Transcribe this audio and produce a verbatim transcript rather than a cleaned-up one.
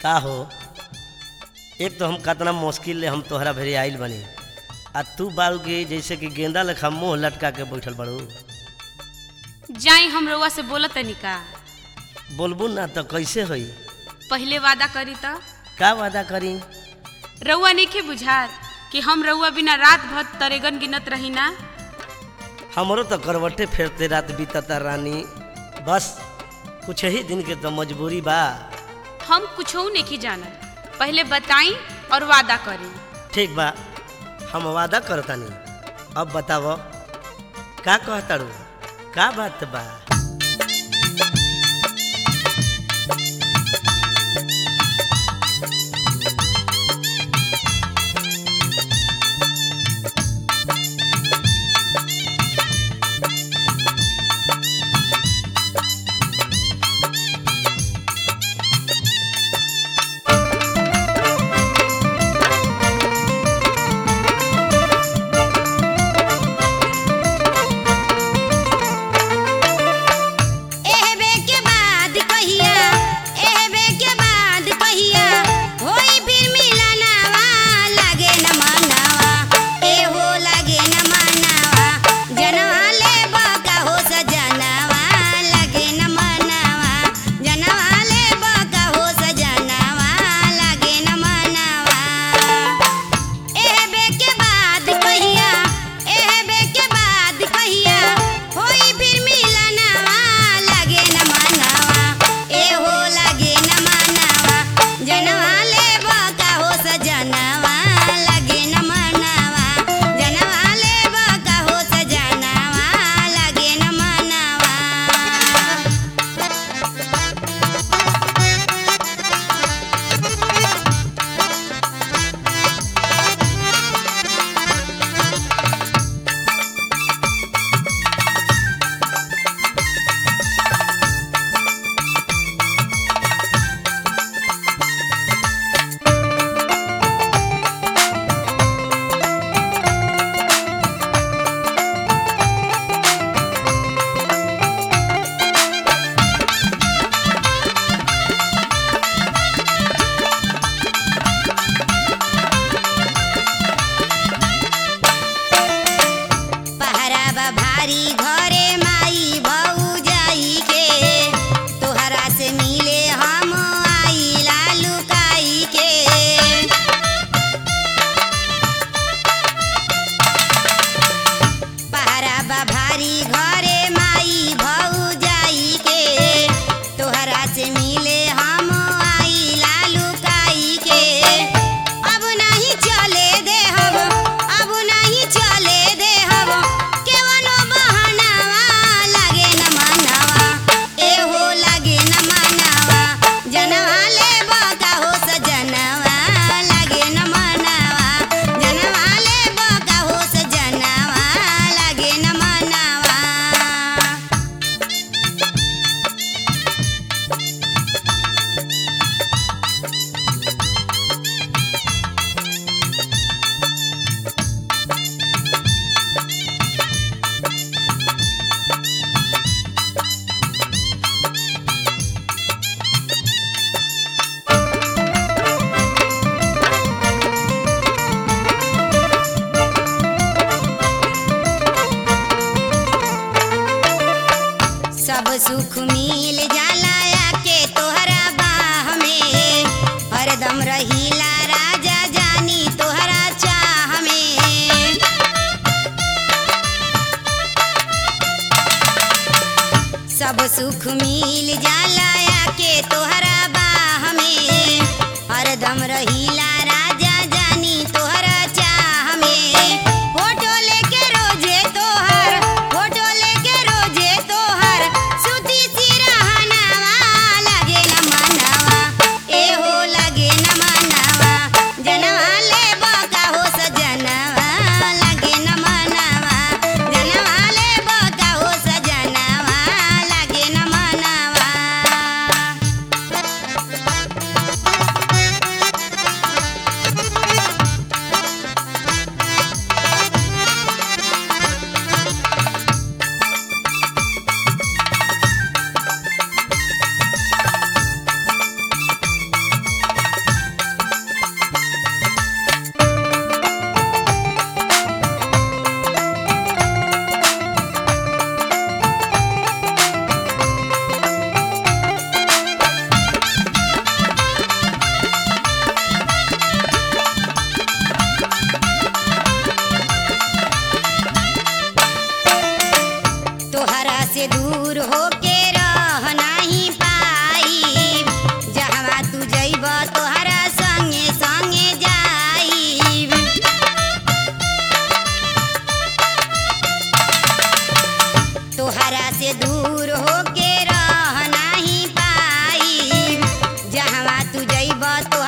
का हो एक तो हम कितना मुश्किल ले हम तोहरा भेरी आइल बनी आ तू बारू के जैसे कि गेंदा लेखा मुँह लटका के बैठल बड़ू। जाई हम रउआ से बोलत तनी का। बोलबू ना तो कैसे होई? पहले वादा करी त का वादा करी? रउआ नइखे बुझात कि हम रउआ बिना रात भर तरेगन गिनत रही ना। हमरो तो करवटे फेरते रात बीतता रानी, बस कुछ ही दिन के तो मजबूरी बा। हम कुछो नहीं जाना, पहले बताई और वादा करी। ठीक बा, हम वादा करतानी। अब बताओ का कहताड़ू, का बात बा? सुख मिल जाला के तोहरा बाह में, हरदम रहीला राजा जानी तोहरा चाह में। सब सुख मिल जाला के तोहरा बाह में, हरदम रहीला राजा जानी तोहरा चाह में। फोटो लेके रोजे तोहर, फोटो लेके रोजे तोहर, सुती सिरहनवा लगे न मनवा, ए हो लगे न मनवा। जनवा ले बका हो सजनवा लगे न मनवा, जनवा ले बका हो सजनवा लगे न मनवा। तू जइब तो